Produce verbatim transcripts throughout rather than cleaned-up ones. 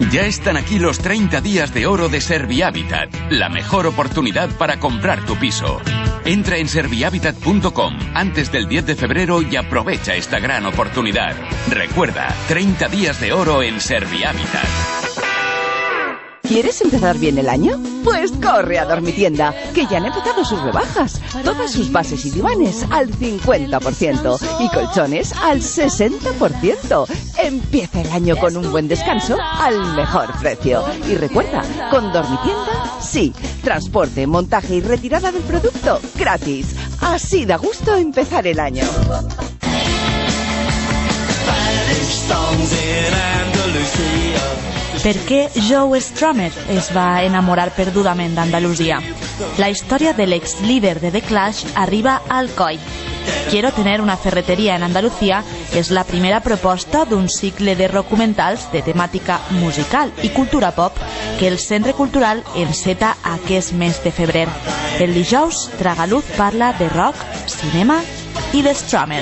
Ya están aquí los treinta días de oro de Servihabitat, la mejor oportunidad para comprar tu piso. Entra en servihabitat punto com antes del diez de febrero y aprovecha esta gran oportunidad. Recuerda, treinta días de oro en Servihabitat. ¿Quieres empezar bien el año? Pues corre a Dormitienda, que ya han empezado sus rebajas. Todas sus bases y divanes al cincuenta por ciento y colchones al sesenta por ciento. Empieza el año con un buen descanso al mejor precio. Y recuerda, con Dormitienda, sí, transporte, montaje y retirada del producto gratis. Así da gusto empezar el año. Per què Joe Strummer es va enamorar perdudament d'Andalusia? La història de l'ex-líder de The Clash arriba a Alcoi. Quiero tener una ferretería en Andalucía és la primera proposta d'un cicle de documentals de temàtica musical i cultura pop que el Centre Cultural enceta aquest mes de febrer. El dijous, Tragaluz parla de rock, cinema i de Strummer.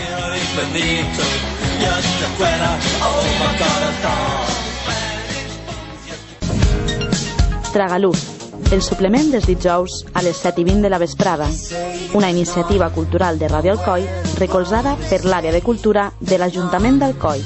Tragaluz, el suplement dels dijous a les set i vint de la vesprada, una iniciativa cultural de Ràdio Alcoi recolzada per l'àrea de cultura de l'Ajuntament d'Alcoi.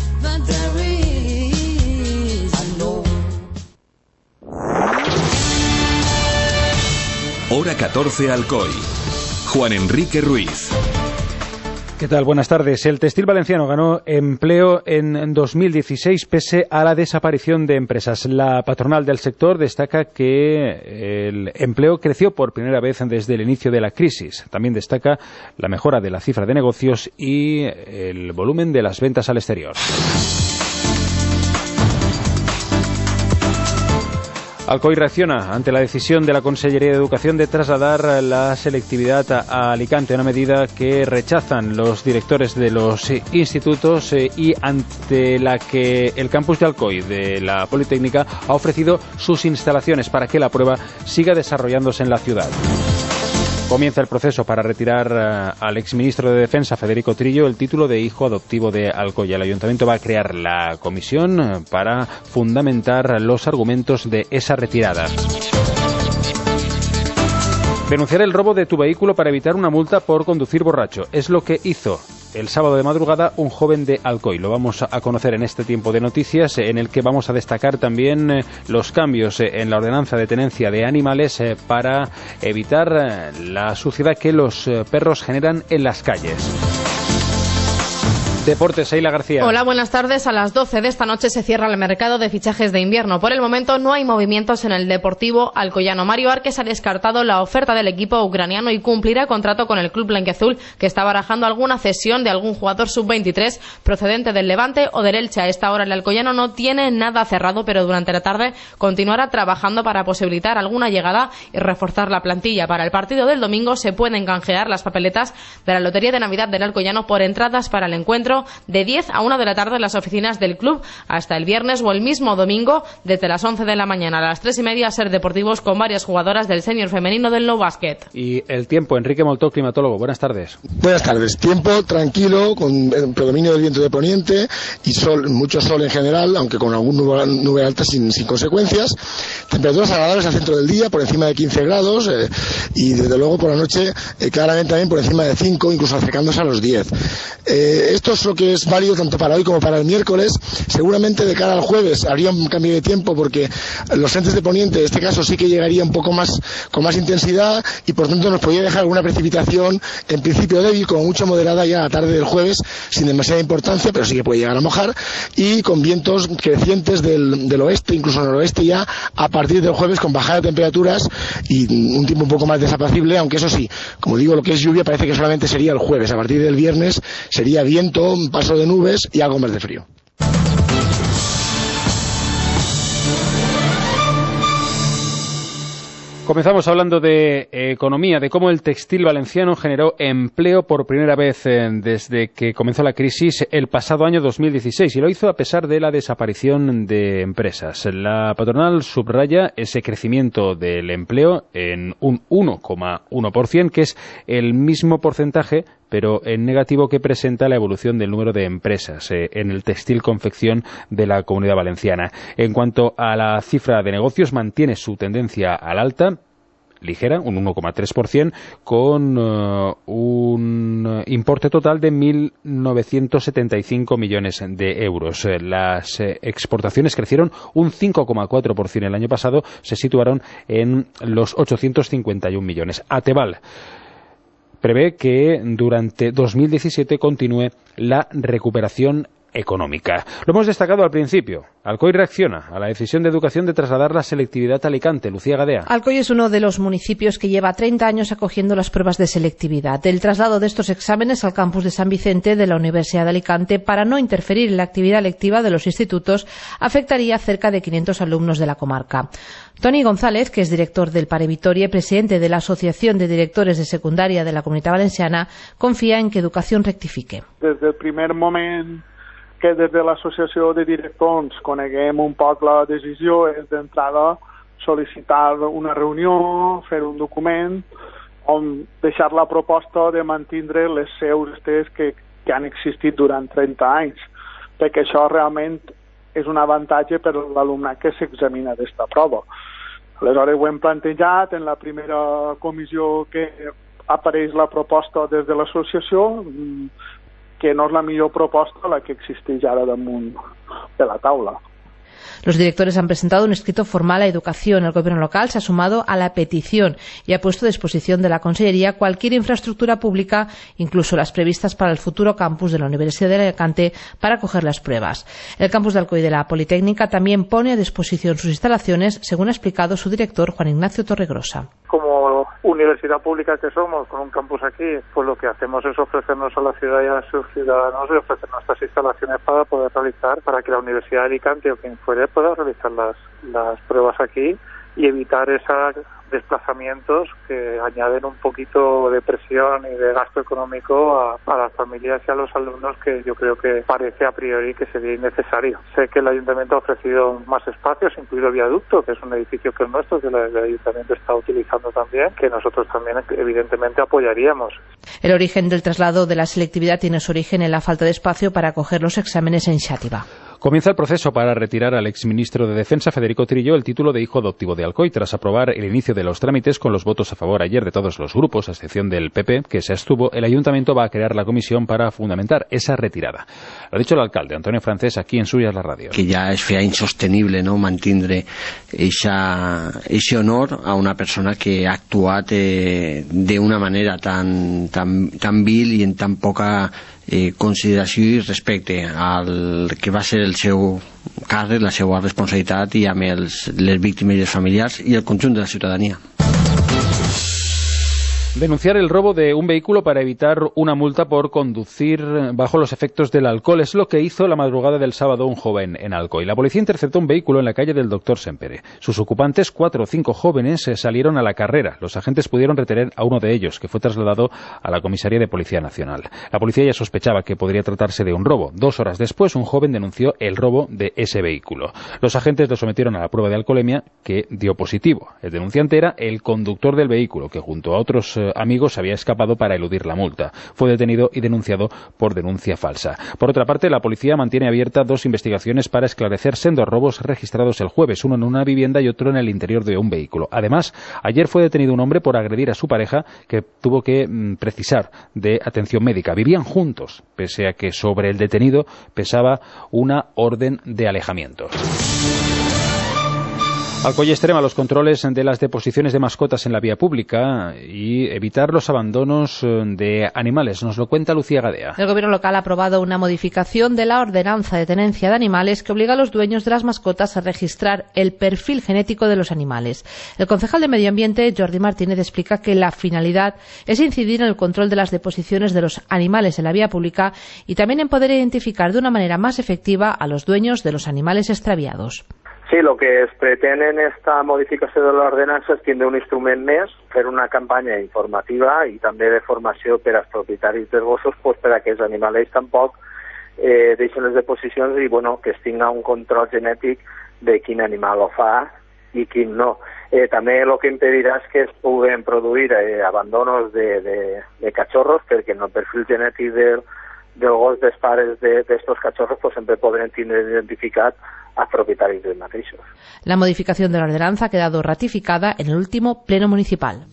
Hora catorce Alcoi. Juan Enrique Ruiz. ¿Qué tal? Buenas tardes. El textil valenciano ganó empleo en dos mil dieciséis pese a la desaparición de empresas. La patronal del sector destaca que el empleo creció por primera vez desde el inicio de la crisis. También destaca la mejora de la cifra de negocios y el volumen de las ventas al exterior. Alcoi reacciona ante la decisión de la Consellería de Educación de trasladar la selectividad a Alicante, una medida que rechazan los directores de los institutos y ante la que el campus de Alcoi de la Politécnica ha ofrecido sus instalaciones para que la prueba siga desarrollándose en la ciudad. Comienza el proceso para retirar uh, al exministro de Defensa, Federico Trillo, el título de hijo adoptivo de Alcoi. El Ayuntamiento va a crear la comisión uh, para fundamentar los argumentos de esa retirada. Denunciar el robo de tu vehículo para evitar una multa por conducir borracho. Es lo que hizo el sábado de madrugada un joven de Alcoi. Lo vamos a conocer en este tiempo de noticias, en el que vamos a destacar también eh, los cambios eh, en la ordenanza de tenencia de animales eh, para evitar eh, la suciedad que los eh, perros generan en las calles. Deportes, Seila García. Hola, buenas tardes. A las doce de esta noche se cierra el mercado de fichajes de invierno. Por el momento no hay movimientos en el Deportivo alcoyano. Mario Arques ha descartado la oferta del equipo ucraniano y cumplirá contrato con el club blanquiazul, que está barajando alguna cesión de algún jugador sub veintitrés procedente del Levante o del Elche. A esta hora el alcoyano no tiene nada cerrado, pero durante la tarde continuará trabajando para posibilitar alguna llegada y reforzar la plantilla. Para el partido del domingo se pueden canjear las papeletas de la Lotería de Navidad del Alcoyano por entradas para el encuentro de diez a una de la tarde en las oficinas del club hasta el viernes o el mismo domingo desde las once de la mañana a las tres y media ser deportivos con varias jugadoras del senior femenino del No Basket. Y el tiempo, Enrique Moltó, climatólogo. Buenas tardes. Buenas tardes. Tiempo tranquilo, con predominio del viento de poniente y sol, mucho sol en general, aunque con algún nube, nube alta sin, sin consecuencias. Temperaturas agradables al centro del día, por encima de quince grados eh, y desde luego por la noche eh, claramente también por encima de cinco, incluso acercándose a los diez. Eh, esto es lo que es válido tanto para hoy como para el miércoles. Seguramente de cara al jueves habría un cambio de tiempo porque los frentes de poniente en este caso sí que llegaría un poco más con más intensidad y por tanto nos podría dejar alguna precipitación en principio débil, como mucho moderada ya a la tarde del jueves, sin demasiada importancia, pero sí que puede llegar a mojar, y con vientos crecientes del, del oeste, incluso noroeste ya a partir del jueves, con bajada de temperaturas y un tiempo un poco más desapacible, aunque eso sí, como digo, lo que es lluvia parece que solamente sería el jueves. A partir del viernes sería viento, un paso de nubes y algo más de frío. Comenzamos hablando de eh, economía, de cómo el textil valenciano generó empleo por primera vez eh, desde que comenzó la crisis el pasado año dos mil dieciséis, y lo hizo a pesar de la desaparición de empresas. La patronal subraya ese crecimiento del empleo en un uno coma uno por ciento, que es el mismo porcentaje pero en negativo que presenta la evolución del número de empresas eh, en el textil confección de la Comunidad Valenciana. En cuanto a la cifra de negocios, mantiene su tendencia al alta, ligera, un uno coma tres por ciento, con uh, un importe total de mil novecientos setenta y cinco millones de euros. Las eh, exportaciones crecieron un cinco coma cuatro por ciento el año pasado, se situaron en los ochocientos cincuenta y un millones. Ateval prevé que durante dos mil diecisiete continúe la recuperación económica. Lo hemos destacado al principio. Alcoy reacciona a la decisión de Educación de trasladar la selectividad a Alicante. Lucía Gadea. Alcoy es uno de los municipios que lleva treinta años acogiendo las pruebas de selectividad. El traslado de estos exámenes al campus de San Vicente de la Universidad de Alicante para no interferir en la actividad lectiva de los institutos afectaría a cerca de quinientos alumnos de la comarca. Toni González, que es director del Pare Vitoria y presidente de la Asociación de Directores de Secundaria de la Comunitat Valenciana, confía en que Educación rectifique. Desde el primer momento que des de l'associació de directors coneguem un poc la decisió és d'entrada sol·licitar una reunió, fer un document on deixar la proposta de mantindre les seus estes que, que han existit durant trenta anys, perquè això realment és un avantatge per a l'alumnat que s'examina d'esta prova. Aleshores ho hem plantejat en la primera comissió que apareix la proposta des de l'associació, que no es la millor proposta la que existeix ara damunt de la taula. Los directores han presentado un escrito formal a Educación. El Gobierno local se ha sumado a la petición y ha puesto a disposición de la Consellería cualquier infraestructura pública, incluso las previstas para el futuro campus de la Universidad de Alicante, para acoger las pruebas. El campus de Alcoy de la Politécnica también pone a disposición sus instalaciones, según ha explicado su director, Juan Ignacio Torregrosa. Como universidad pública que somos, con un campus aquí, pues lo que hacemos es ofrecernos a la ciudad y a sus ciudadanos y ofrecer nuestras instalaciones para poder realizar, para que la Universidad de Alicante o quien fuere pueda realizar las, las pruebas aquí y evitar esos desplazamientos que añaden un poquito de presión y de gasto económico a, a las familias y a los alumnos, que yo creo que parece a priori que sería innecesario. Sé que el Ayuntamiento ha ofrecido más espacios, incluido el viaducto, que es un edificio que es nuestro, que el, el Ayuntamiento está utilizando también, que nosotros también evidentemente apoyaríamos. El origen del traslado de la selectividad tiene su origen en la falta de espacio para acoger los exámenes en Xàtiva. Comienza el proceso para retirar al exministro de Defensa, Federico Trillo, el título de hijo adoptivo de Alcoy, tras aprobar el inicio de los trámites con los votos a favor ayer de todos los grupos, a excepción del P P, que se abstuvo. El Ayuntamiento va a crear la comisión para fundamentar esa retirada. Lo ha dicho el alcalde, Antonio Francés, aquí en Suyas la Radio. Que ja es feia insostenible, no?, mantindre ese honor a una persona que ha actuat eh, de una manera tan, tan, tan vil i en tan poca Eh, consideració i respecte al que va ser el seu càrrec, la seva responsabilitat, i amb els, les víctimes i els familiars i el conjunt de la ciutadania. Denunciar el robo de un vehículo para evitar una multa por conducir bajo los efectos del alcohol es lo que hizo la madrugada del sábado un joven en Alcoy. La policía interceptó un vehículo en la calle del Doctor Sempere. Sus ocupantes, cuatro o cinco jóvenes, salieron a la carrera. Los agentes pudieron retener a uno de ellos, que fue trasladado a la Comisaría de Policía Nacional. La policía ya sospechaba que podría tratarse de un robo. Dos horas después, un joven denunció el robo de ese vehículo. Los agentes lo sometieron a la prueba de alcoholemia, que dio positivo. El denunciante era el conductor del vehículo, que junto a otros amigos había escapado para eludir la multa. Fue detenido y denunciado por denuncia falsa. Por otra parte, la policía mantiene abiertas dos investigaciones para esclarecer sendos robos registrados el jueves, uno en una vivienda y otro en el interior de un vehículo. Además, ayer fue detenido un hombre por agredir a su pareja, que tuvo que mmm, precisar de atención médica. Vivían juntos, pese a que sobre el detenido pesaba una orden de alejamiento. Alcoy extrema los controles de las deposiciones de mascotas en la vía pública y evitar los abandonos de animales. Nos lo cuenta Lucía Gadea. El Gobierno local ha aprobado una modificación de la ordenanza de tenencia de animales que obliga a los dueños de las mascotas a registrar el perfil genético de los animales. El concejal de Medio Ambiente, Jordi Martínez, explica que la finalidad es incidir en el control de las deposiciones de los animales en la vía pública y también en poder identificar de una manera más efectiva a los dueños de los animales extraviados. Sí, lo que es pretén en esta modificació de l'ordenança és tindre un instrument més, fer una campanya informativa i també de formació per als propietaris dels gossos, pues, per a que els animals tampoc eh, deixen les deposicions i bueno, que es tinga un control genètic de quin animal ho fa i quin no. Eh, també el que impedirà és que es puguen produir eh, abandonos de, de, de cachorros, perquè en el perfil genètic del, del gos dels pares d'estos de, cachorros pues, sempre podrem tindre identificat a propietaris dels mateixos. La modificación de la ordenanza ha quedado ratificada en el último pleno municipal.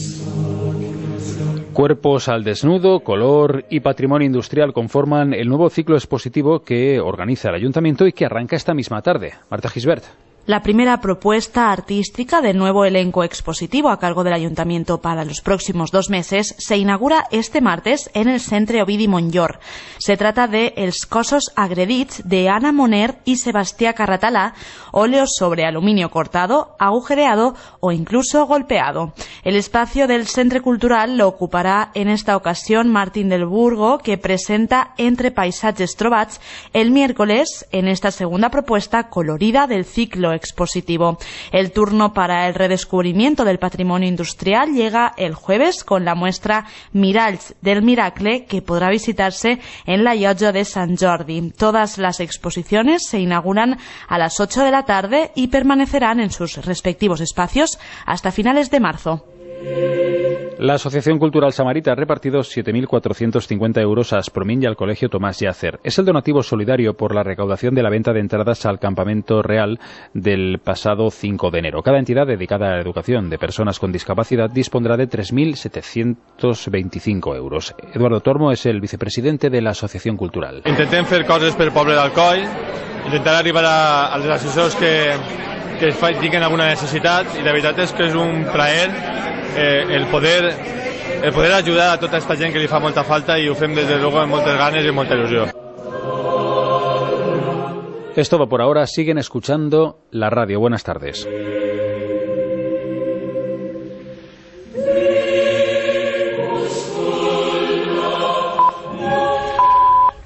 Cuerpos al desnudo, color y patrimonio industrial conforman el nuevo ciclo expositivo que organiza el Ayuntamiento y que arranca esta misma tarde. Marta Gisbert. La primera propuesta artística del nuevo elenco expositivo a cargo del Ayuntamiento para los próximos dos meses se inaugura este martes en el Centre Ovidi Montllor. Se trata de Els cossos agredits de Ana Moner y Sebastián Carratalá, óleos sobre aluminio cortado, agujereado o incluso golpeado. El espacio del Centre Cultural lo ocupará en esta ocasión Martín del Burgo, que presenta Entre paisatges trobats el miércoles en esta segunda propuesta colorida del ciclo expositivo. El turno para el redescubrimiento del patrimonio industrial llega el jueves con la muestra Miralls del Miracle, que podrá visitarse en la Llotja de Sant Jordi. Todas las exposiciones se inauguran a las ocho de la tarde y permanecerán en sus respectivos espacios hasta finales de marzo. La Asociación Cultural Samarita ha repartido siete mil cuatrocientos cincuenta euros a Aspromín y al Colegio Tomás Yacer. Es el donativo solidario por la recaudación de la venta de entradas al Campamento Real del pasado cinco de enero. Cada entidad dedicada a la educación de personas con discapacidad dispondrá de tres mil setecientos veinticinco euros. Eduardo Tormo es el vicepresidente de la Asociación Cultural. Intentem fer coses per el poble d'Alcoi, intentar arribar a, als assessors que, que tinguin alguna necessitat, i la veritat és que és un plaer eh, el poder el poder ayudar a tota esta gent que li fa molta falta, i ho fem desde luego amb moltes ganes i amb molta il·lusió. Es todo por ahora. Siguen escuchando la radio. Buenas tardes.